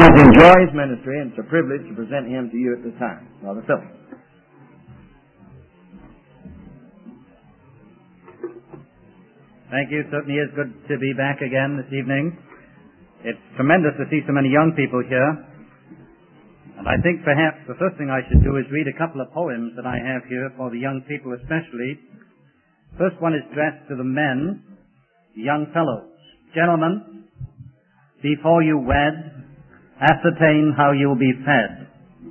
always enjoy his ministry, and it's a privilege to present him to you at this time. Brother Philip. Thank you. Certainly is good to be back again this evening. It's tremendous to see so many young people here. And I think perhaps the first thing I should do is read a couple of poems that I have here for the young people especially. First one is addressed to the men, the young fellows. Gentlemen, before you wed, ascertain how you'll be fed.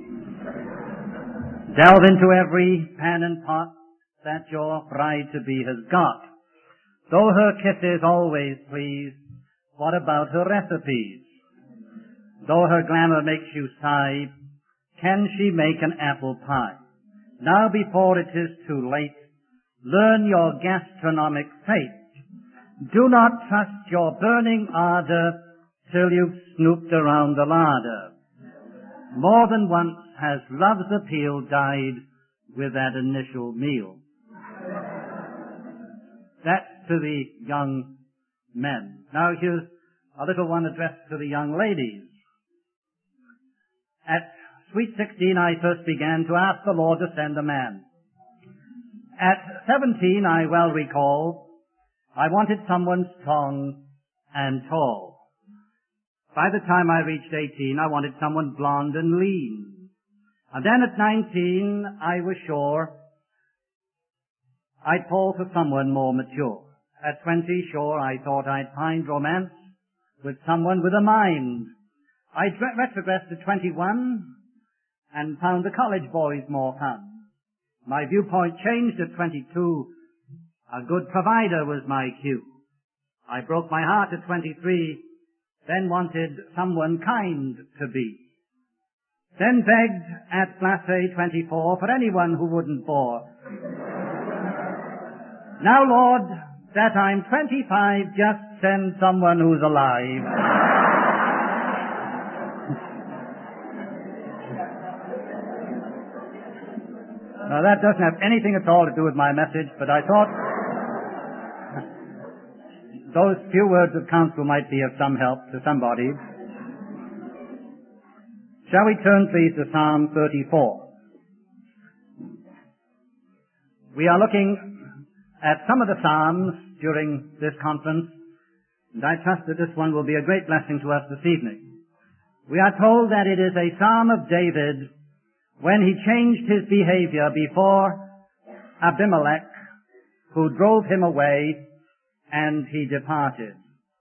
Delve into every pan and pot that your bride-to-be has got. Though her kisses always please, what about her recipes? Though her glamour makes you sigh, can she make an apple pie? Now before it is too late, learn your gastronomic fate. Do not trust your burning ardor till you've snooped around the larder. More than once has love's appeal died with that initial meal. That's to the young men. Now here's a little one addressed to the young ladies. At sweet 16 I first began to ask the Lord to send a man. At 17 I well recall, I wanted someone strong and tall. By the time I reached 18 I wanted someone blonde and lean. And then at 19 I was sure I'd fall for someone more mature. At 20, sure, I thought I'd find romance with someone with a mind. I retrogressed to 21 and found the college boys more fun. My viewpoint changed at 22. A good provider was my cue. I broke my heart at 23, then wanted someone kind to be. Then begged at Glacé 24 for anyone who wouldn't bore. Now, Lord, that I'm 25, just send someone who's alive. Now, that doesn't have anything at all to do with my message, but I thought those few words of counsel might be of some help to somebody. Shall we turn, please, to Psalm 34? We are looking at some of the Psalms during this conference, and I trust that this one will be a great blessing to us this evening. We are told that it is a Psalm of David when he changed his behavior before Abimelech, who drove him away, and he departed.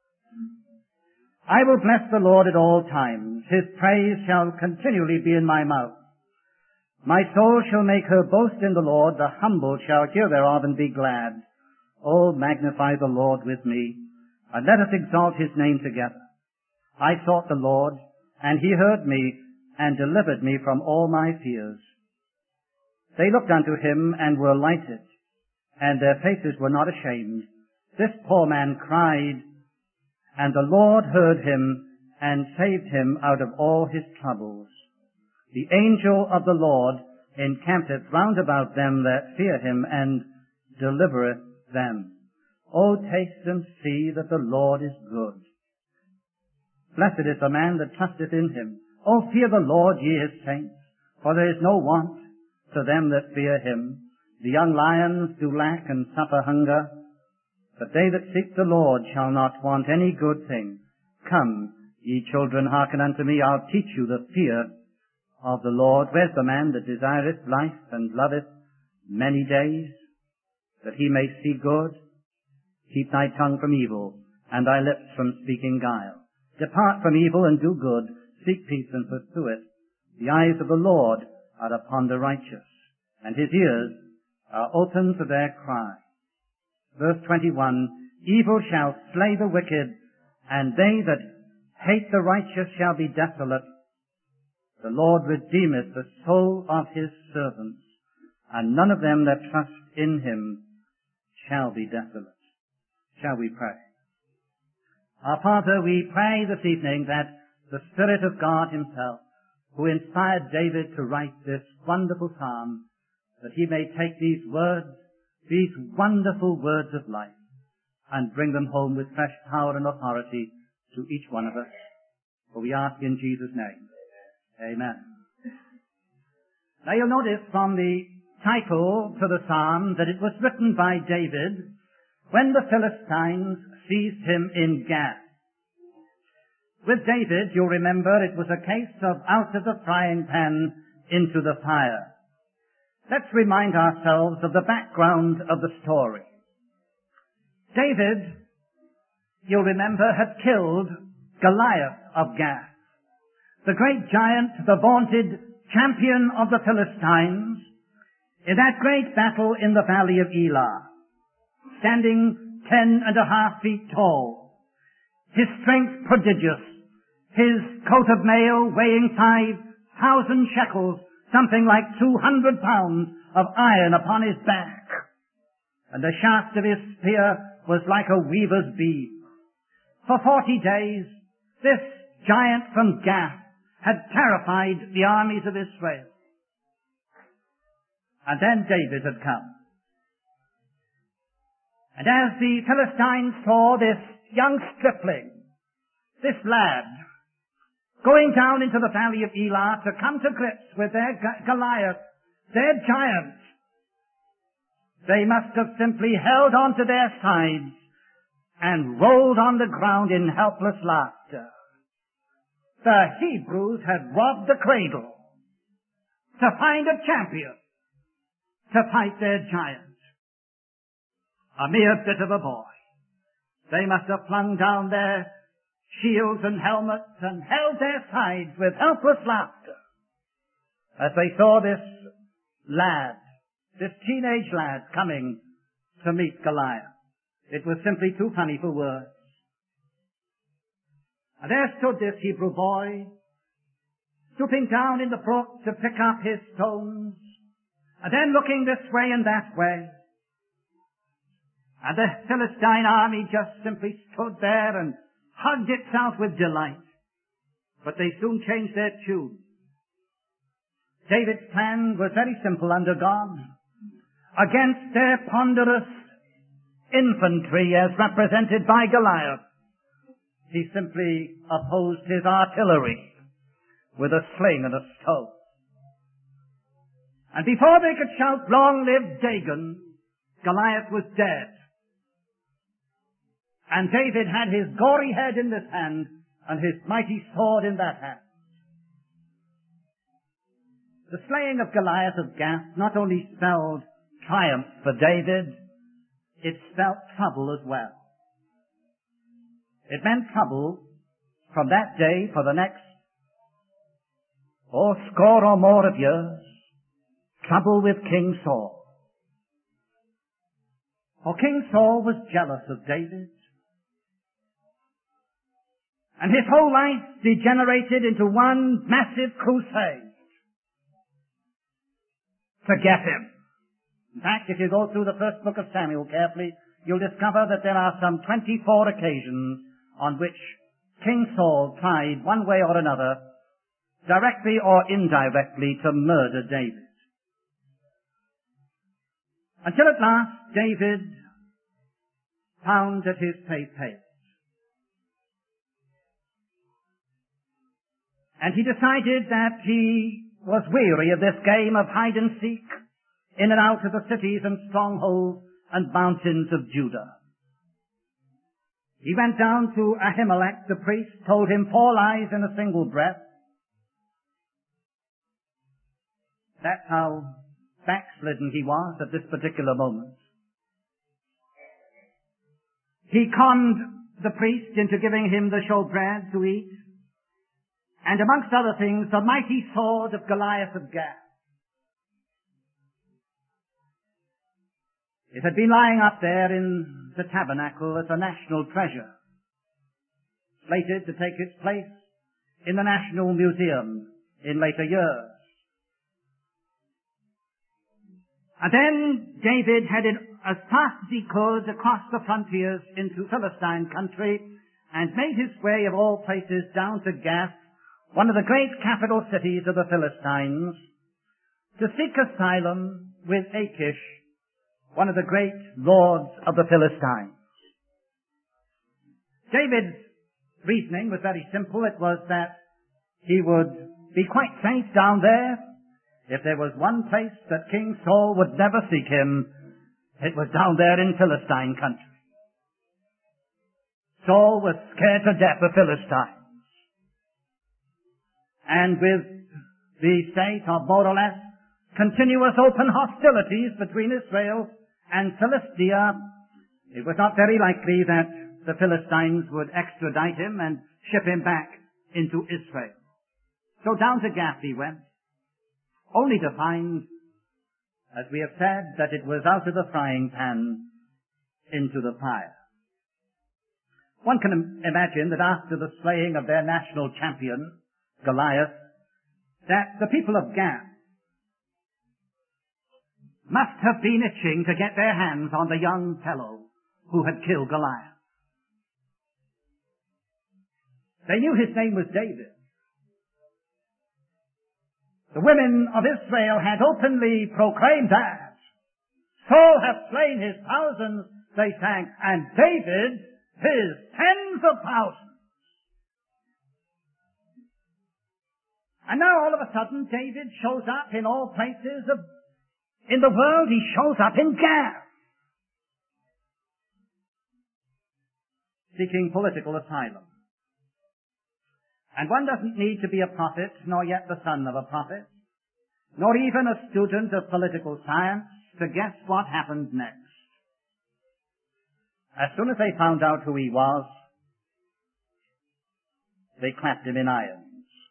I will bless the Lord at all times. His praise shall continually be in my mouth. My soul shall make her boast in the Lord. The humble shall hear thereof and be glad. Oh, magnify the Lord with me, and let us exalt his name together. I sought the Lord, and he heard me, and delivered me from all my fears. They looked unto him, and were lighted, and their faces were not ashamed. This poor man cried, and the Lord heard him, and saved him out of all his troubles. The angel of the Lord encampeth round about them that fear him, and delivereth them. O taste and see that the Lord is good. Blessed is the man that trusteth in him. O fear the Lord, ye his saints, for there is no want to them that fear him. The young lions do lack and suffer hunger, but they that seek the Lord shall not want any good thing. Come, ye children, hearken unto me, I'll teach you the fear of the Lord. Where's the man that desireth life and loveth many days, that he may see good? Keep thy tongue from evil, and thy lips from speaking guile. Depart from evil and do good. Seek peace and pursue it. The eyes of the Lord are upon the righteous, and his ears are open to their cry. Verse 21, evil shall slay the wicked, and they that hate the righteous shall be desolate. The Lord redeemeth the soul of his servants, and none of them that trust in him shall be desolate. Shall we pray? Our Father, we pray this evening that the Spirit of God himself, who inspired David to write this wonderful psalm, that he may take these words, these wonderful words of life, and bring them home with fresh power and authority to each one of us. For we ask in Jesus' name. Amen. Now you'll notice from the title to the psalm that it was written by David when the Philistines seized him in Gath. With David, you'll remember, it was a case of out of the frying pan into the fire. Let's remind ourselves of the background of the story. David, you'll remember, had killed Goliath of Gath, the great giant, the vaunted champion of the Philistines, in that great battle in the valley of Elah, standing 10.5 feet tall, his strength prodigious, his coat of mail weighing 5,000 shekels, something like 200 pounds of iron upon his back, and the shaft of his spear was like a weaver's beam. For 40 days, this giant from Gath had terrified the armies of Israel. And then David had come. And as the Philistines saw this young stripling, this lad, going down into the valley of Elah to come to grips with their Goliath, their giant, they must have simply held on to their sides and rolled on the ground in helpless laughter. The Hebrews had robbed the cradle to find a champion to fight their giant. A mere bit of a boy. They must have flung down their shields and helmets and held their sides with helpless laughter as they saw this lad, this teenage lad, coming to meet Goliath. It was simply too funny for words. And there stood this Hebrew boy, stooping down in the brook to pick up his stones, and then looking this way and that way. And the Philistine army just simply stood there and hugged itself with delight. But they soon changed their tune. David's plan was very simple under God. Against their ponderous infantry as represented by Goliath, he simply opposed his artillery with a sling and a stone. And before they could shout, "Long live Dagon," Goliath was dead. And David had his gory head in this hand and his mighty sword in that hand. The slaying of Goliath of Gath not only spelled triumph for David, it spelled trouble as well. It meant trouble from that day for the next score or more of years. Trouble with King Saul. For King Saul was jealous of David. And his whole life degenerated into one massive crusade to get him. In fact, if you go through the first book of Samuel carefully, you'll discover that there are some 24 occasions on which King Saul tried, one way or another, directly or indirectly, to murder David. Until at last, David found that his faith failed. And he decided that he was weary of this game of hide and seek in and out of the cities and strongholds and mountains of Judah. He went down to Ahimelech, the priest, told him 4 lies in a single breath. That's how backslidden he was at this particular moment. He conned the priest into giving him the showbread to eat, and amongst other things, the mighty sword of Goliath of Gath. It had been lying up there in the tabernacle as a national treasure, slated to take its place in the National Museum in later years. And then David headed as fast as he could across the frontiers into Philistine country and made his way of all places down to Gath, one of the great capital cities of the Philistines, to seek asylum with Achish, one of the great lords of the Philistines. David's reasoning was very simple. It was that he would be quite safe down there. If there was one place that King Saul would never seek him, it was down there in Philistine country. Saul was scared to death of Philistines. And with the state of more or less continuous open hostilities between Israel and Philistia, it was not very likely that the Philistines would extradite him and ship him back into Israel. So down to Gath he went, only to find, as we have said, that it was out of the frying pan into the fire. One can imagine that after the slaying of their national champion, Goliath, that the people of Gath must have been itching to get their hands on the young fellow who had killed Goliath. They knew his name was David. The women of Israel had openly proclaimed that Saul hath slain his thousands, they sang, and David his tens of thousands. And now all of a sudden David shows up in all places in the world. He shows up in Gath, seeking political asylum. And one doesn't need to be a prophet, nor yet the son of a prophet, nor even a student of political science to guess what happened next. As soon as they found out who he was, they clapped him in irons.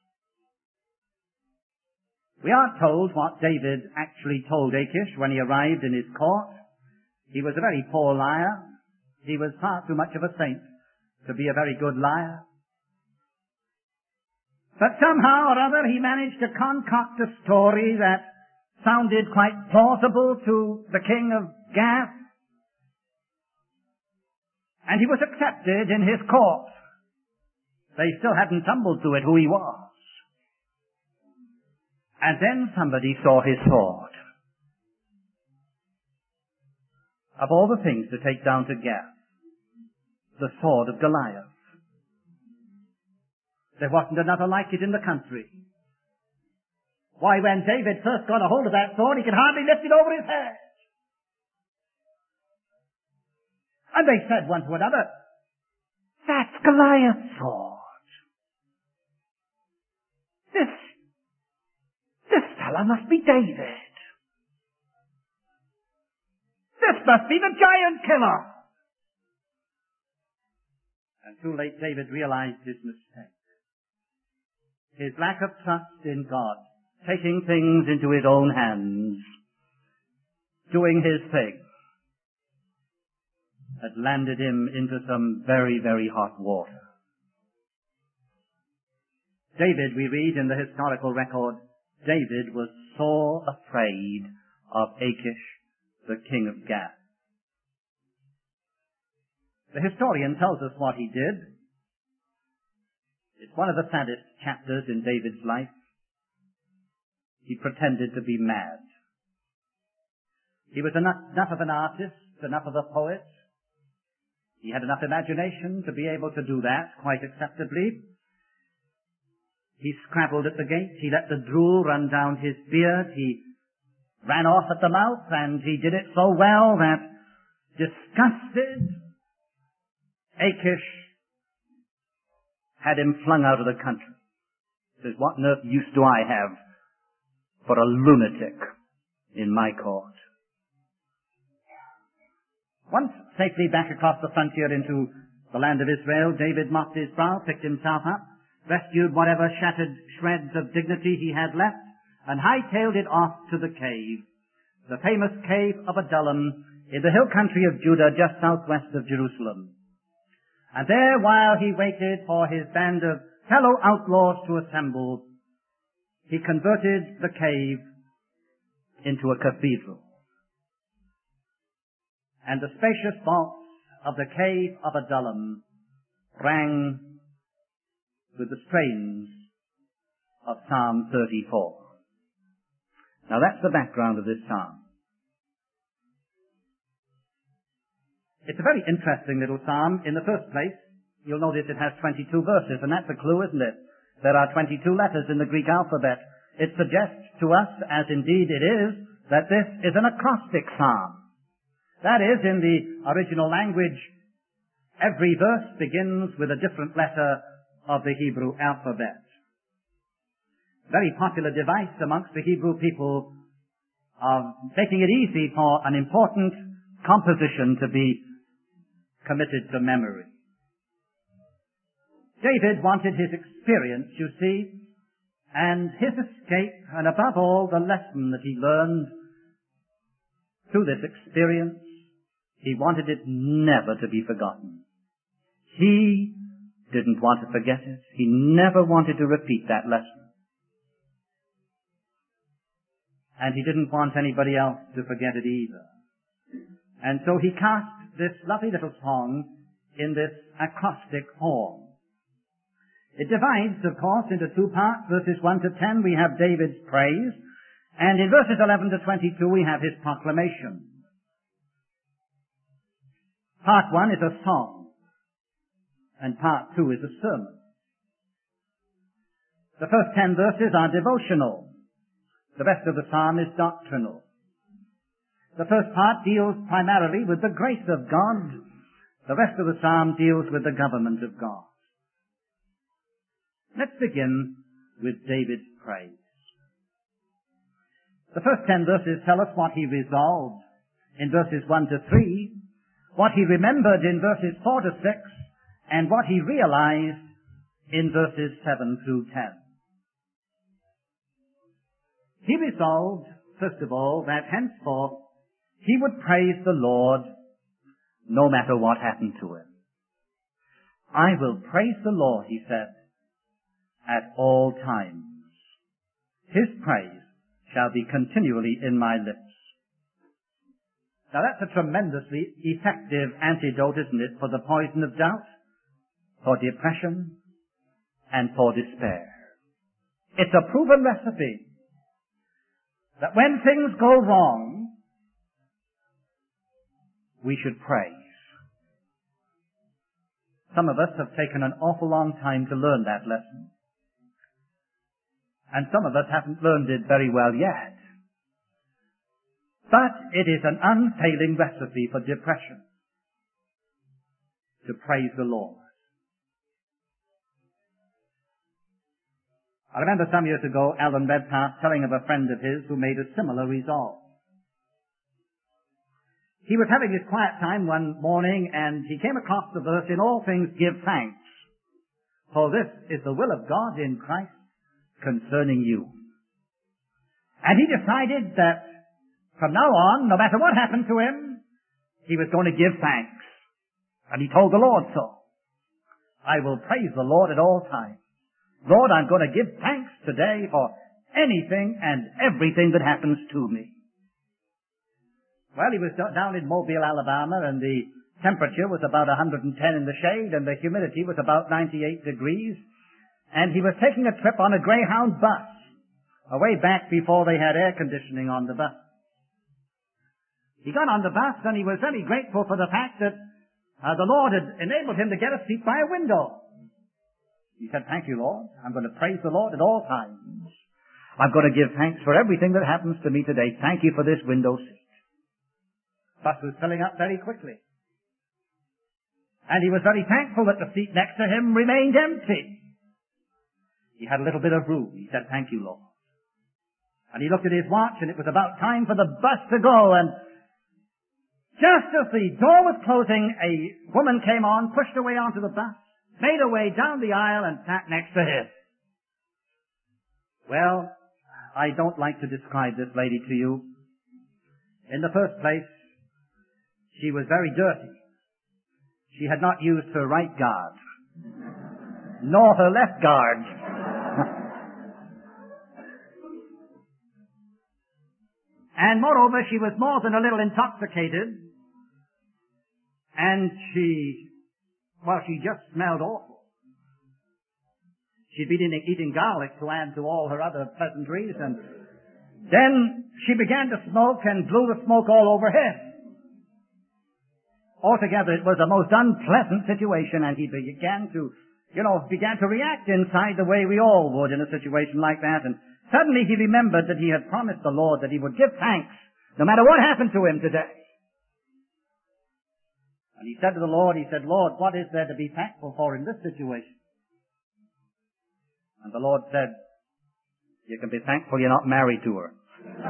We aren't told what David actually told Achish when he arrived in his court. He was a very poor liar. He was far too much of a saint to be a very good liar. But somehow or other he managed to concoct a story that sounded quite plausible to the king of Gath. And he was accepted in his court. They still hadn't tumbled to it who he was. And then somebody saw his sword. Of all the things to take down to Gath, the sword of Goliath. There wasn't another like it in the country. Why, when David first got a hold of that sword, he could hardly lift it over his head. And they said one to another, "That's Goliath's sword. This fellow must be David. This must be the giant killer." And too late David realized his mistake. His lack of trust in God, taking things into his own hands, doing his thing, had landed him into some very, very hot water. David, we read in the historical record, David was sore afraid of Achish, the king of Gath. The historian tells us what he did. It's one of the saddest chapters in David's life. He pretended to be mad. He was enough of an artist, enough of a poet. He had enough imagination to be able to do that quite acceptably. He scrabbled at the gate. He let the drool run down his beard. He ran off at the mouth, and he did it so well that, disgusted, Achish had him flung out of the country. He says, "What on earth use do I have for a lunatic in my court?" Once safely back across the frontier into the land of Israel, David mopped his brow, picked himself up, rescued whatever shattered shreds of dignity he had left, and hightailed it off to the cave, the famous cave of Adullam in the hill country of Judah just southwest of Jerusalem. And there, while he waited for his band of fellow outlaws to assemble, he converted the cave into a cathedral. And the spacious vaults of the cave of Adullam rang with the strains of Psalm 34. Now that's the background of this psalm. It's a very interesting little psalm. In the first place, You'll notice it has 22 verses, and that's a clue, isn't it? There are 22 letters in the Greek alphabet. It suggests to us, as indeed it is, that this is an acrostic psalm. That is, in the original language, every verse begins with a different letter of the Hebrew alphabet. Very popular device amongst the Hebrew people of making it easy for an important composition to be committed to memory. David wanted his experience, you see, and his escape, and above all, the lesson that he learned through this experience, he wanted it never to be forgotten. He didn't want to forget it. He never wanted to repeat that lesson. And he didn't want anybody else to forget it either. And so he cast this lovely little song in this acrostic form. It divides, of course, into two parts. Verses 1 to 10 we have David's praise, and in verses 11 to 22 we have his proclamation. Part 1 is a song, and part 2 is a sermon. The first 10 verses are devotional. The rest of the psalm is doctrinal. The first part deals primarily with the grace of God. The rest of the psalm deals with the government of God. Let's begin with David's praise. The first 10 verses tell us what he resolved in verses 1 to 3, what he remembered in verses 4 to 6, and what he realized in verses 7 through 10. He resolved, first of all, that henceforth he would praise the Lord no matter what happened to him. I will praise the Lord, he said, at all times. His praise shall be continually in my lips. Now that's a tremendously effective antidote, isn't it, for the poison of doubt, for depression, and for despair. It's a proven recipe that when things go wrong, we should praise. Some of us have taken an awful long time to learn that lesson. And some of us haven't learned it very well yet. But it is an unfailing recipe for depression, to praise the Lord. I remember some years ago Alan Redpath telling of a friend of his who made a similar resolve. He was having his quiet time one morning and he came across the verse, "In all things give thanks, for this is the will of God in Christ concerning you." And he decided that from now on, no matter what happened to him, he was going to give thanks. And he told the Lord so. I will praise the Lord at all times. Lord, I'm going to give thanks today for anything and everything that happens to me. Well, he was down in Mobile, Alabama, and the temperature was about 110 in the shade, and the humidity was about 98 degrees. And he was taking a trip on a Greyhound bus, away back before they had air conditioning on the bus. He got on the bus, and he was very grateful for the fact that the Lord had enabled him to get a seat by a window. He said, "Thank you, Lord. I'm going to praise the Lord at all times. I'm going to give thanks for everything that happens to me today. Thank you for this window seat." The bus was filling up very quickly. And he was very thankful that the seat next to him remained empty. He had a little bit of room. He said, "Thank you, Lord." And he looked at his watch, and it was about time for the bus to go. And just as the door was closing, a woman came on, pushed her way onto the bus, made her way down the aisle, and sat next to him. Well, I don't like to describe this lady to you. In the first place, she was very dirty. She had not used her right guard, nor her left guard. And moreover, she was more than a little intoxicated, and she just smelled awful. She'd been eating garlic to add to all her other pleasantries, and then she began to smoke and blew the smoke all over him. Altogether, it was a most unpleasant situation, and he began to react inside the way we all would in a situation like that. And suddenly he remembered that he had promised the Lord that he would give thanks no matter what happened to him today. And he said to the Lord, Lord, what is there to be thankful for in this situation? And the Lord said, you can be thankful you're not married to her.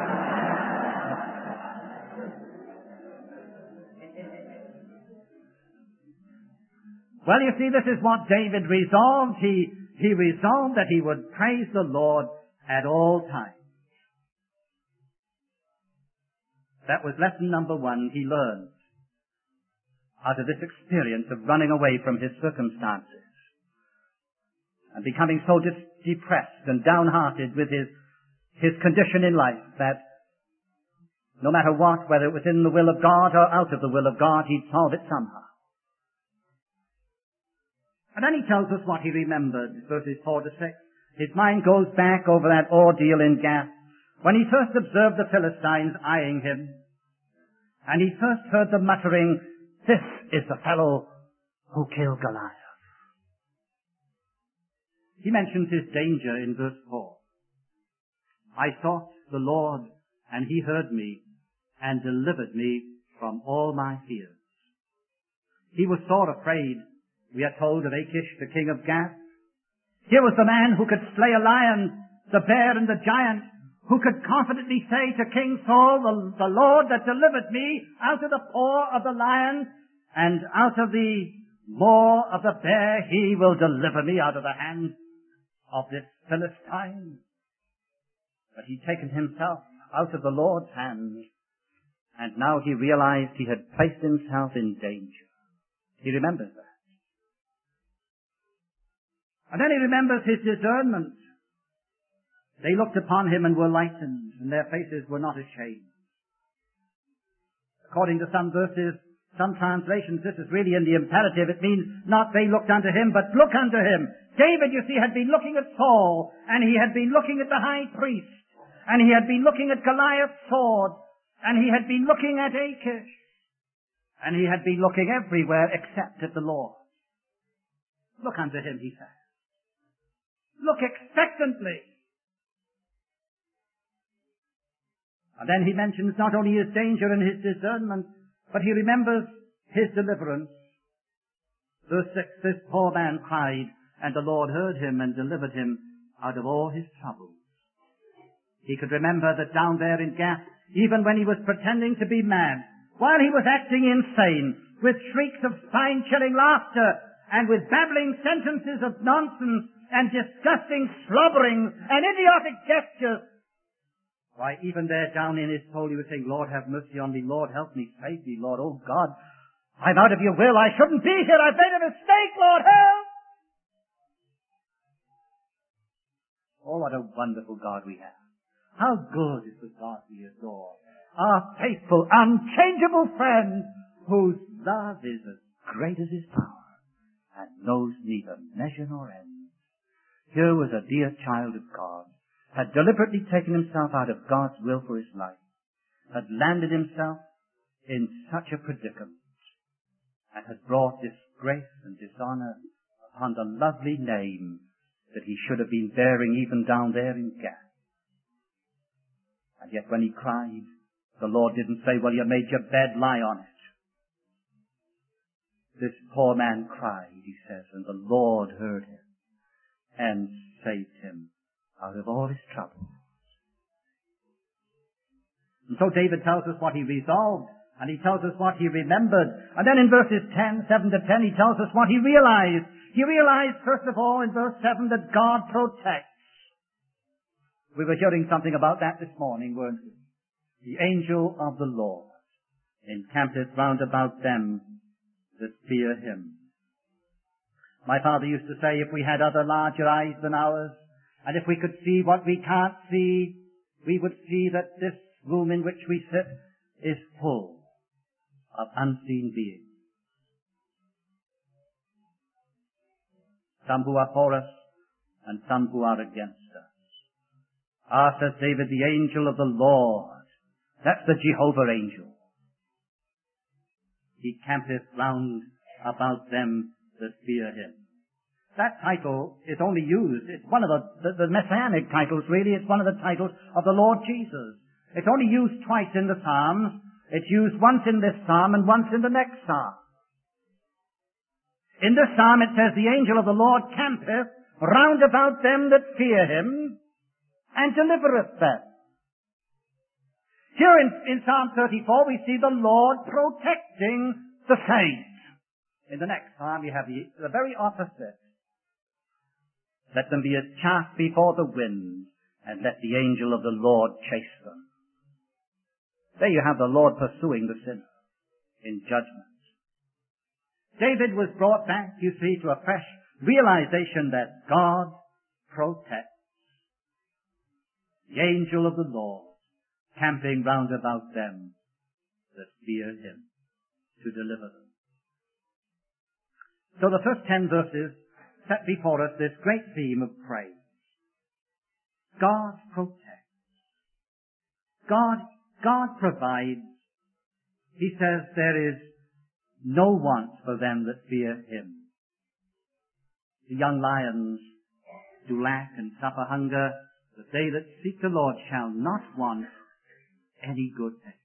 Well, you see, this is what David resolved. He resolved that he would praise the Lord at all times. That was lesson number 1 he learned out of this experience of running away from his circumstances and becoming so depressed and downhearted with his condition in life that no matter what, whether it was in the will of God or out of the will of God, he'd solve it somehow. And then he tells us what he remembered, verses 4 to 6. His mind goes back over that ordeal in Gath, when he first observed the Philistines eyeing him, and he first heard them muttering, this is the fellow who killed Goliath. He mentions his danger in verse 4. I sought the Lord, and he heard me, and delivered me from all my fears. He was sore afraid, we are told, of Achish, the king of Gath. Here was the man who could slay a lion, the bear and the giant, who could confidently say to King Saul, the Lord that delivered me out of the paw of the lion and out of the maw of the bear, he will deliver me out of the hand of this Philistine. But he'd taken himself out of the Lord's hand, and now he realized he had placed himself in danger. He remembers that. And then he remembers his discernment. They looked upon him and were lightened, and their faces were not ashamed. According to some verses, some translations, this is really in the imperative. It means not they looked unto him, but look unto him. David, you see, had been looking at Saul, and he had been looking at the high priest, and he had been looking at Goliath's sword, and he had been looking at Achish, and he had been looking everywhere except at the Lord. Look unto him, he said. Look expectantly. And then he mentions not only his danger and his discernment, but he remembers his deliverance. Verse 6, this poor man cried, and the Lord heard him and delivered him out of all his troubles. He could remember that down there in Gath, even when he was pretending to be mad, while he was acting insane, with shrieks of spine-chilling laughter, and with babbling sentences of nonsense, and disgusting slobbering, and idiotic gestures, why, even there down in his soul, he was saying, Lord, have mercy on me. Lord, help me. Save me, Lord. Oh, God, I'm out of your will. I shouldn't be here. I've made a mistake. Lord, help. Oh, what a wonderful God we have. How good is the God we adore. Our faithful, unchangeable friend, whose love is as great as his power, and knows neither measure nor end. Here was a dear child of God, had deliberately taken himself out of God's will for his life, had landed himself in such a predicament, and had brought disgrace and dishonor upon the lovely name that he should have been bearing even down there in Gath. And yet when he cried, the Lord didn't say, well, you made your bed, lie on it. This poor man cried, he says, and the Lord heard him and saved him out of all his troubles. And so David tells us what he resolved, and he tells us what he remembered. And then in verses 7 to 10, he tells us what he realized. He realized, first of all, in verse 7, that God protects. We were hearing something about that this morning, weren't we? The angel of the Lord encampeth round about them that fear him. My father used to say, if we had other larger eyes than ours, and if we could see what we can't see, we would see that this room in which we sit is full of unseen beings. Some who are for us, and some who are against us. Ah, says David, the angel of the Lord. That's the Jehovah angel. He campeth round about them that fear him. That title is only used, it's one of the messianic titles really, it's one of the titles of the Lord Jesus. It's only used twice in the Psalms. It's used once in this psalm and once in the next psalm. In this psalm it says, the angel of the Lord campeth round about them that fear him and delivereth them. Here in Psalm 34 we see the Lord protecting the saints. In the next psalm you have the very opposite. Let them be as chaff before the wind, and let the angel of the Lord chase them. There you have the Lord pursuing the sinner in judgment. David was brought back, you see, to a fresh realization that God protects. The angel of the Lord camping round about them that fear him to deliver them. So the first 10 verses set before us this great theme of praise. God protects. God provides. He says there is no want for them that fear him. The young lions do lack and suffer hunger, but they that seek the Lord shall not want any good thing.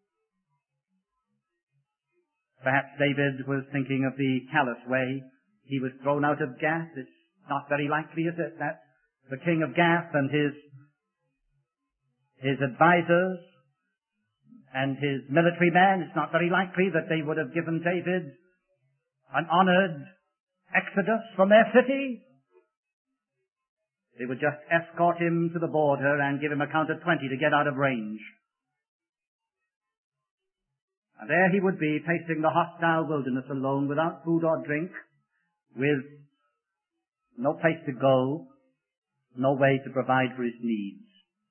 Perhaps David was thinking of the callous way he was thrown out of Gath. It's not very likely, is it, that the king of Gath and his advisors and his military men, it's not very likely that they would have given David an honored exodus from their city. They would just escort him to the border and give him a count of 20 to get out of range. And there he would be, facing the hostile wilderness alone, without food or drink, with no place to go, no way to provide for his needs.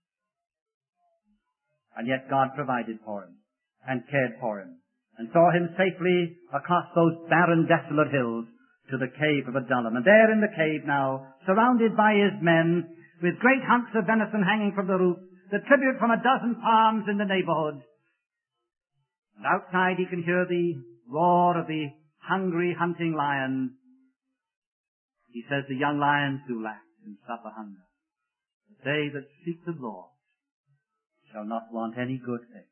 And yet God provided for him, and cared for him, and saw him safely across those barren, desolate hills to the cave of Adullam. And there in the cave now, surrounded by his men, with great hunks of venison hanging from the roof, the tribute from 12 farms in the neighborhood. And outside he can hear the roar of the hungry hunting lion. He says, the young lions do lack and suffer hunger, but they that seek the Lord shall not want any good thing.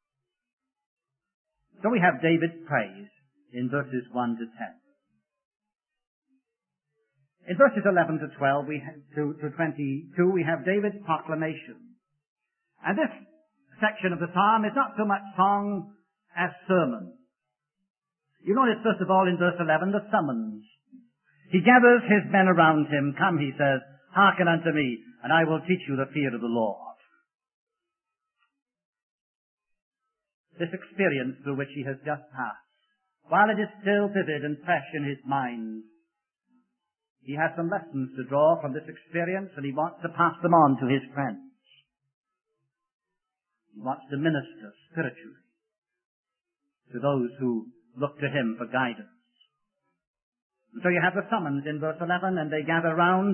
So we have David's praise in verses 1 to 10. In verses 11 to 12, to 22, we have David's proclamation. And this section of the psalm is not so much song as sermon. You notice, first of all, in verse 11, the summons. He gathers his men around him. Come, he says, hearken unto me, and I will teach you the fear of the Lord. This experience through which he has just passed, while it is still vivid and fresh in his mind, he has some lessons to draw from this experience, and he wants to pass them on to his friends. He wants to minister spiritually to those who look to him for guidance. And so you have the summons in verse 11, and they gather round.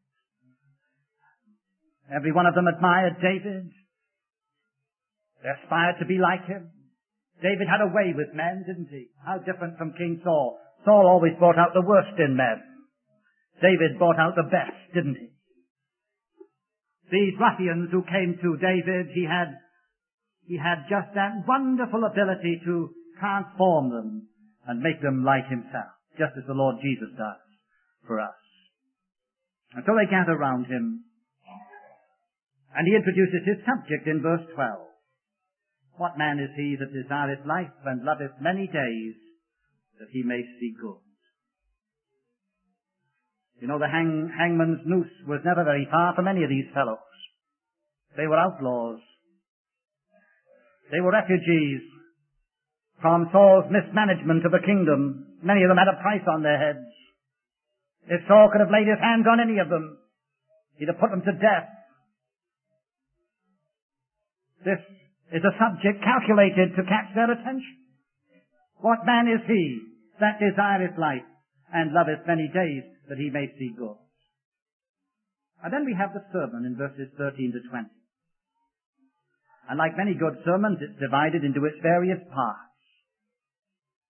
Every one of them admired David. They aspired to be like him. David had a way with men, didn't he? How different from King Saul. Saul always brought out the worst in men. David brought out the best, didn't he? These ruffians who came to David, he had just that wonderful ability to transform them and make them like himself, just as the Lord Jesus does for us. And so they gather round him, and he introduces his subject in verse 12. What man is he that desireth life and loveth many days, that he may see good? You know, the hangman's noose was never very far from any of these fellows. They were outlaws. They were refugees from Saul's mismanagement of the kingdom. Many of them had a price on their heads. If Saul could have laid his hands on any of them, he'd have put them to death. This is a subject calculated to catch their attention. What man is he that desireth life and loveth many days, that he may see good? And then we have the sermon in verses 13 to 20. And like many good sermons, it's divided into its various parts.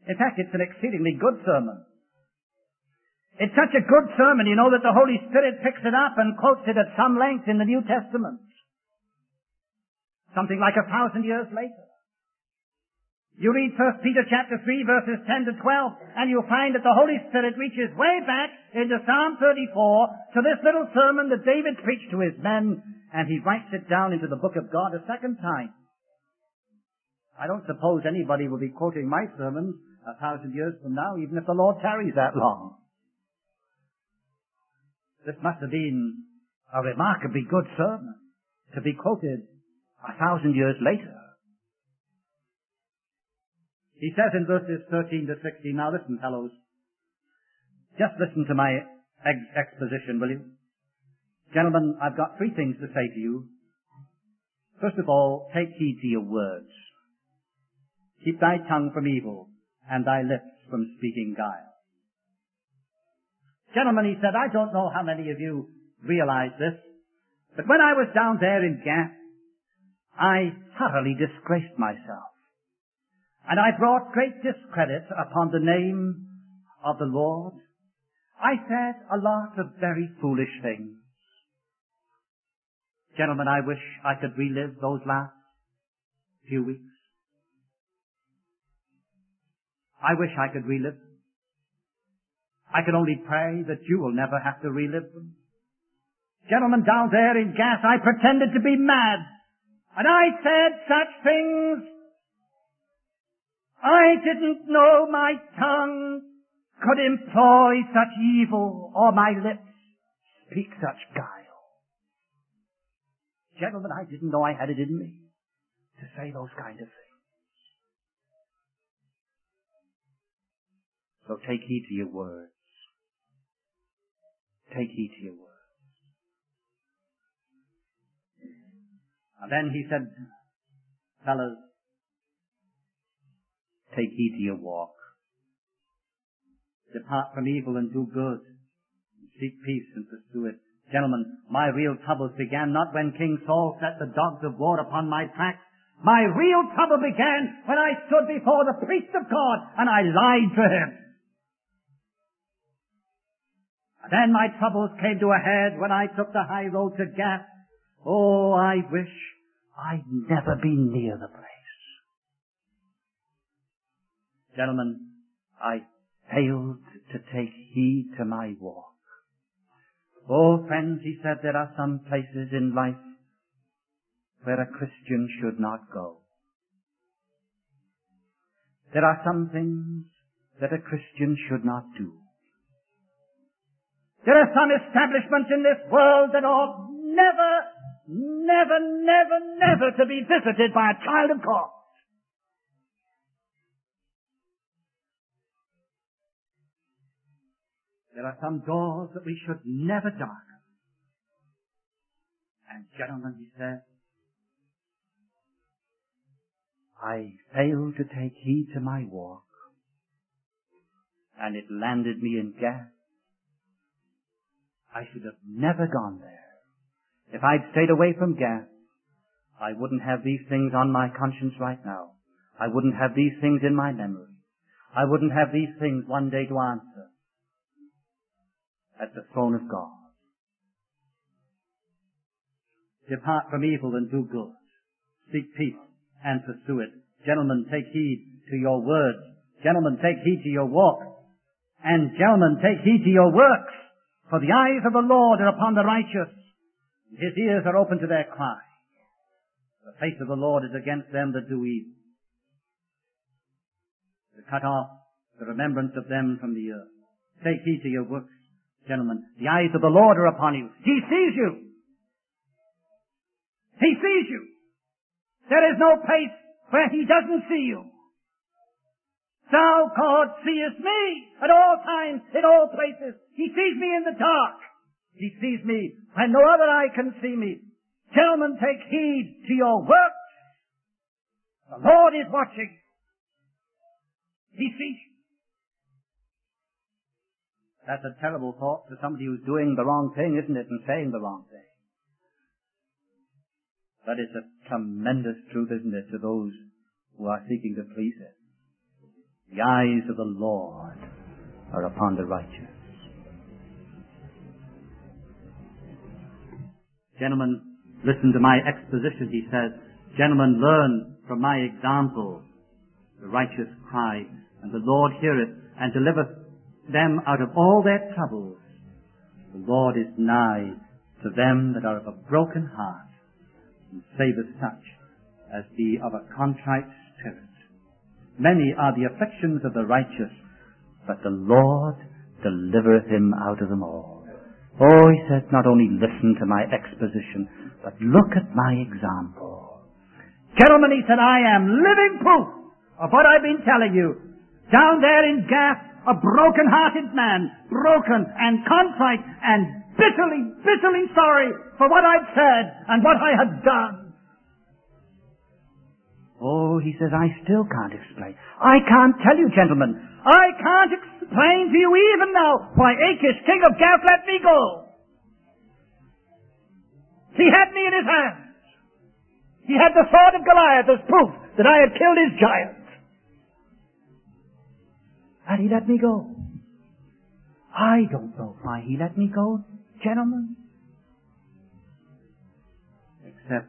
In fact, it's an exceedingly good sermon. It's such a good sermon, you know, that the Holy Spirit picks it up and quotes it at some length in the New Testament. Something like 1,000 years later. You read 1 Peter chapter 3 verses 10 to 12, and you'll find that the Holy Spirit reaches way back into Psalm 34 to this little sermon that David preached to his men, and he writes it down into the book of God a second time. I don't suppose anybody will be quoting my sermons 1,000 years from now, even if the Lord tarries that long. This must have been a remarkably good sermon to be quoted 1,000 years later. He says in verses 13 to 16, now listen, fellows. Just listen to my exposition, will you? Gentlemen, I've got 3 things to say to you. First of all, take heed to your words. Keep thy tongue from evil, and thy lips from speaking guile. Gentlemen, he said, I don't know how many of you realize this, but when I was down there in Gath, I thoroughly disgraced myself. And I brought great discredit upon the name of the Lord. I said a lot of very foolish things. Gentlemen, I wish I could relive those last few weeks. I wish I could relive them. I can only pray that you will never have to relive them. Gentlemen, down there in Gath, I pretended to be mad. And I said such things. I didn't know my tongue could employ such evil, or my lips speak such guile. Gentlemen, I didn't know I had it in me to say those kind of things. So take heed to your words. Take heed to your words. And then he said, fellas, take heed to your walk. Depart from evil and do good. Seek peace and pursue it. Gentlemen, my real troubles began not when King Saul set the dogs of war upon my tracks. My real trouble began when I stood before the priest of God and I lied to him. And then my troubles came to a head when I took the high road to Gath. Oh, I wish I'd never been near the place. Gentlemen, I failed to take heed to my walk. Oh, friends, he said, there are some places in life where a Christian should not go. There are some things that a Christian should not do. There are some establishments in this world that ought never to be visited by a child of God. There are some doors that we should never darken. And gentlemen, he said, I failed to take heed to my walk, and it landed me in Gath. I should have never gone there. If I'd stayed away from Gath, I wouldn't have these things on my conscience right now. I wouldn't have these things in my memory. I wouldn't have these things one day to answer at the throne of God. Depart from evil and do good. Seek peace and pursue it. Gentlemen, take heed to your words. Gentlemen, take heed to your walk. And gentlemen, take heed to your works. For the eyes of the Lord are upon the righteous. His ears are open to their cry. The face of the Lord is against them that do evil, to cut off the remembrance of them from the earth. Take heed to your works. Gentlemen, the eyes of the Lord are upon you. He sees you. He sees you. There is no place where He doesn't see you. Thou, God, seest me at all times, in all places. He sees me in the dark. He sees me when no other eye can see me. Gentlemen, take heed to your works. The Lord is watching. He sees you. That's a terrible thought to somebody who's doing the wrong thing, isn't it, and saying the wrong thing. But it's a tremendous truth, isn't it, to those who are seeking to please Him. The eyes of the Lord are upon the righteous. Gentlemen, listen to my exposition, he says. Gentlemen, learn from my example. The righteous cry, and the Lord heareth, and delivereth them out of all their troubles. The Lord is nigh to them that are of a broken heart, and saveth such as be of a contrite spirit. Many are the afflictions of the righteous, but the Lord delivereth him out of them all. Oh, he says, not only listen to my exposition, but look at my example. Gentlemen, he said, I am living proof of what I've been telling you. Down there in Gath, a broken-hearted man, broken and contrite and bitterly sorry for what I'd said and what I had done. Oh, he says, I still can't explain. I can't tell you, gentlemen. I can't explain to you even now why Achish, king of Gath, let me go. He had me in his hands. He had the sword of Goliath as proof that I had killed his giant. And he let me go. I don't know why he let me go, gentlemen. Except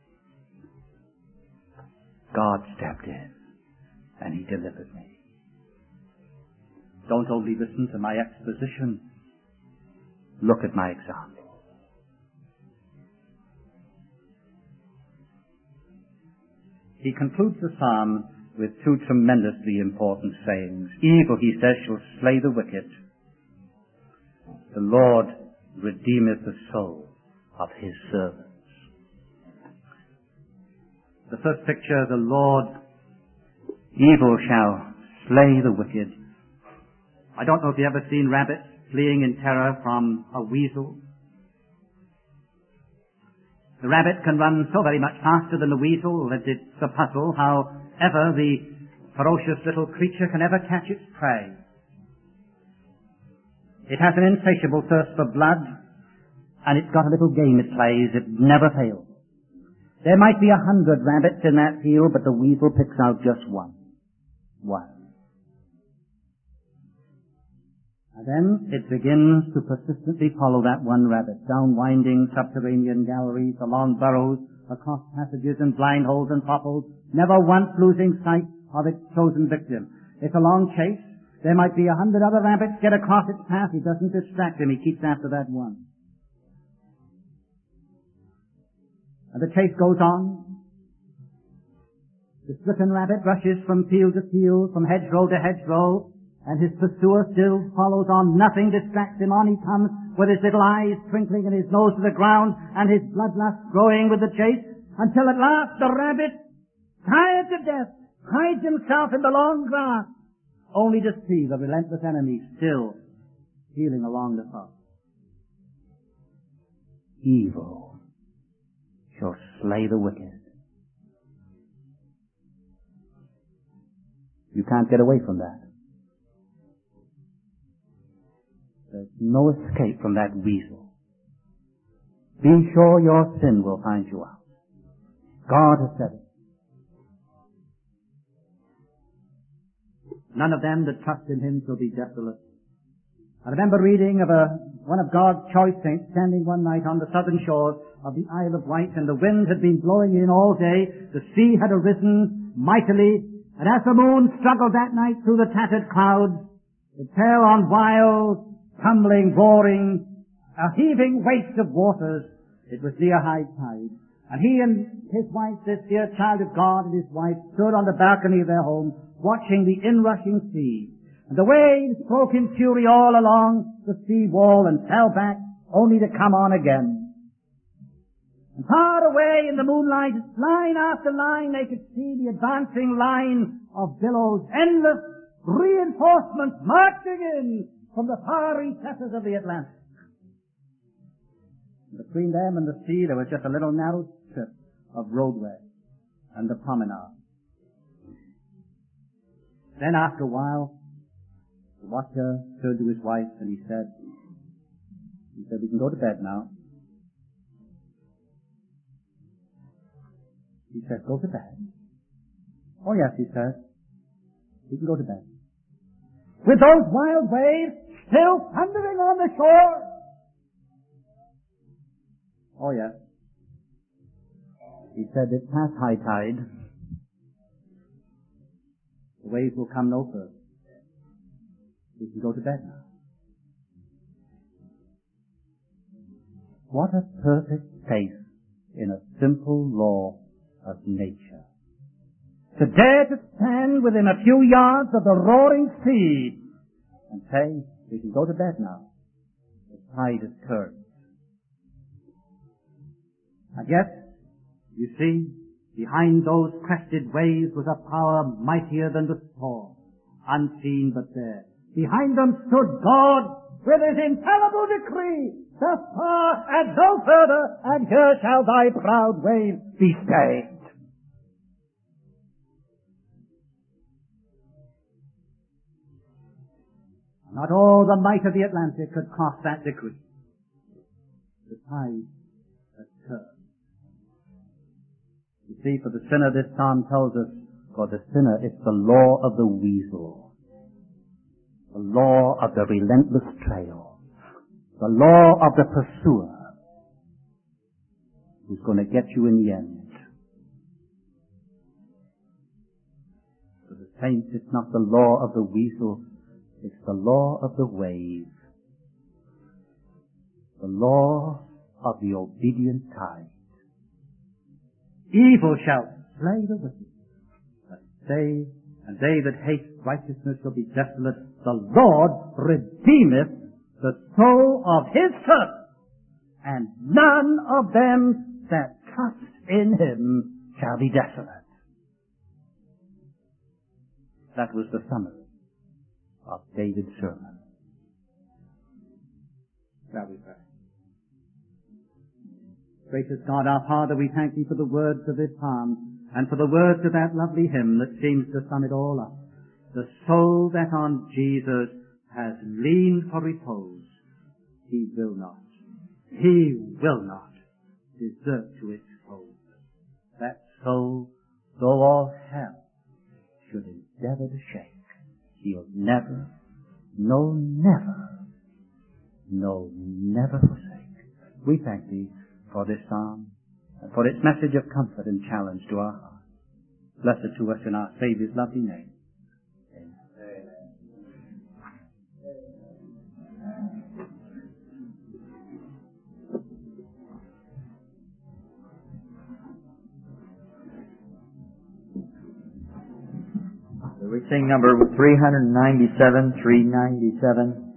God stepped in and he delivered me. Don't only listen to my exposition. Look at my example. He concludes the psalm with two tremendously important sayings. Evil, he says, shall slay the wicked. The Lord redeemeth the soul of his servants. The first picture, the Lord, evil shall slay the wicked. I don't know if you've ever seen rabbits fleeing in terror from a weasel. The rabbit can run so very much faster than the weasel that it's a puzzle how ever the ferocious little creature can ever catch its prey. It has an insatiable thirst for blood, and it's got a little game it plays. It never fails. There might be 100 rabbits in that field, but the weasel picks out just one. And then it begins to persistently follow that one rabbit, down winding subterranean galleries, along burrows, across passages and blind holes and potholes, never once losing sight of its chosen victim. It's a long chase. There might be 100 other rabbits get across its path. He doesn't distract them. He keeps after that one. And the chase goes on. The stricken rabbit rushes from field to field, from hedgerow to hedgerow, and his pursuer still follows on. Nothing distracts him. On he comes with his little eyes twinkling and his nose to the ground and his bloodlust growing with the chase, until at last the rabbit, tired to death, hides himself in the long grass, only to see the relentless enemy still stealing along the path. Evil shall slay the wicked. You can't get away from that. There's no escape from that weasel. Be sure your sin will find you out. God has said it. None of them that trust in him shall be desolate. I remember reading of one of God's choice saints standing one night on the southern shores of the Isle of Wight, and the wind had been blowing in all day. The sea had arisen mightily, and as the moon struggled that night through the tattered clouds, it fell on wild, tumbling, roaring, a heaving waste of waters. It was near high tide. And he and his wife, this dear child of God and his wife, stood on the balcony of their home, watching the inrushing sea. And the waves broke in fury all along the sea wall and fell back, only to come on again. And far away in the moonlight, line after line, they could see the advancing line of billows, endless reinforcements marching in from the far recesses of the Atlantic. Between them and the sea, there was just a little narrow strip of roadway and the promenade. Then after a while, the watcher turned to his wife and he said, we can go to bed now. He said, go to bed. Oh yes, he said. We can go to bed. With those wild waves still thundering on the shore. Oh yes. He said it's past high tide. The waves will come no further. We can go to bed now. What a perfect faith in a simple law of nature. To dare to stand within a few yards of the roaring sea and say, we can go to bed now. The tide has turned. And yet, you see, behind those crested waves was a power mightier than the storm, unseen but there. Behind them stood God with his infallible decree, thus far and no further, and here shall thy proud waves be stayed. Not all the might of the Atlantic could cross that decree. The tide has turned. You see, for the sinner, this psalm tells us, for the sinner, it's the law of the weasel, the law of the relentless trail, the law of the pursuer, who's going to get you in the end. For the saints, it's not the law of the weasel, it's the law of the wave, the law of the obedient tide. Evil shall slay the wicked, but they that hate righteousness shall be desolate. The Lord redeemeth the soul of his servants, and none of them that trust in him shall be desolate. That was the summary of David's sermon. Shall we pray? Gracious God, our Father, we thank Thee for the words of this psalm and for the words of that lovely hymn that seems to sum it all up. The soul that on Jesus has leaned for repose, he will not desert to its fold. That soul, though all hell should endeavor to shake, he'll never forsake. We thank Thee for this psalm, and for its message of comfort and challenge to our hearts. Blessed to us in our Saviour's lovely name. Amen. We sing number 397, 397.